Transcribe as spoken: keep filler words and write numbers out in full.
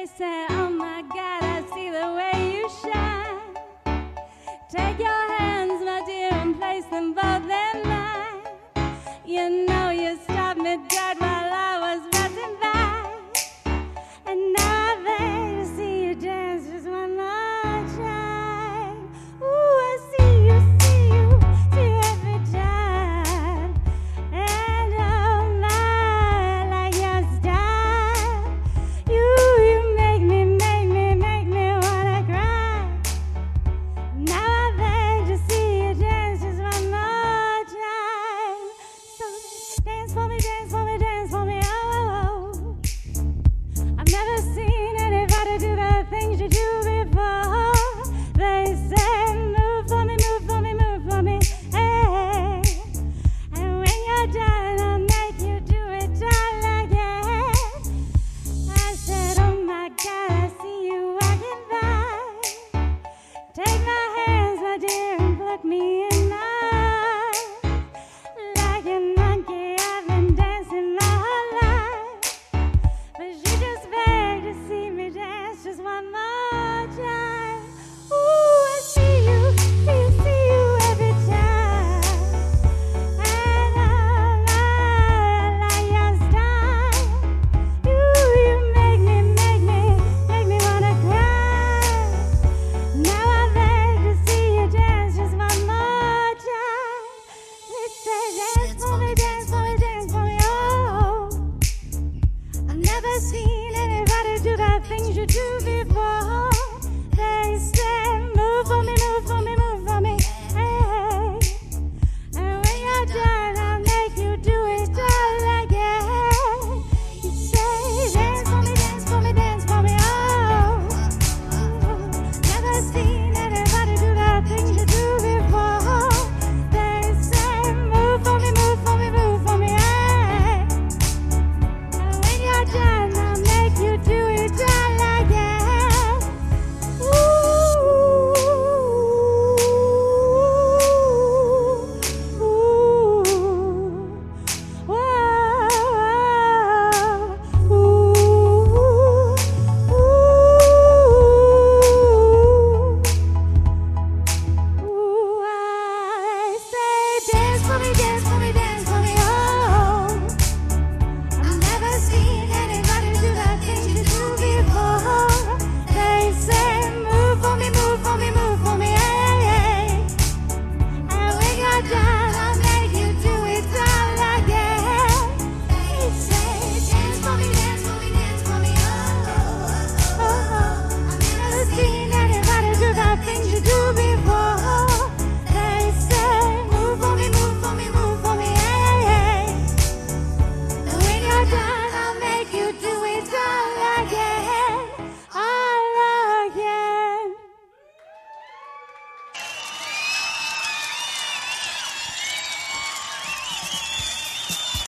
say, oh my God, I see the way you shine. Take your hands, my dear, and place them both in mine. You know you stopped me dead while I was passing by. And now I beg to see you dance just one more time. Ooh, I see you, see you, see you every time. And oh my, like your style. You, you make me, make me, make me wanna cry. Now I beg to see you dance just one more time. So dance for me, dance for me, dance for me, oh, oh, oh. I've never seen anybody do the things you do before. They say, move for me, move for me, move for me, hey. And when you're done, I'll make you do it all again. I said, oh my God, I see you walking by. Take my hands, my dear, and put me in mine. Like a monkey, I've been dancing my whole life. But you just begged to see me dance just one more time. Ooh, I see you, see you, see you every time. And oh my, like your style. You, you make me, make me, make me wanna cry. Now I beg to see you dance just one more time. They say dance for me, dance for me, dance for me, oh. I've never seen anybody do the things you do before.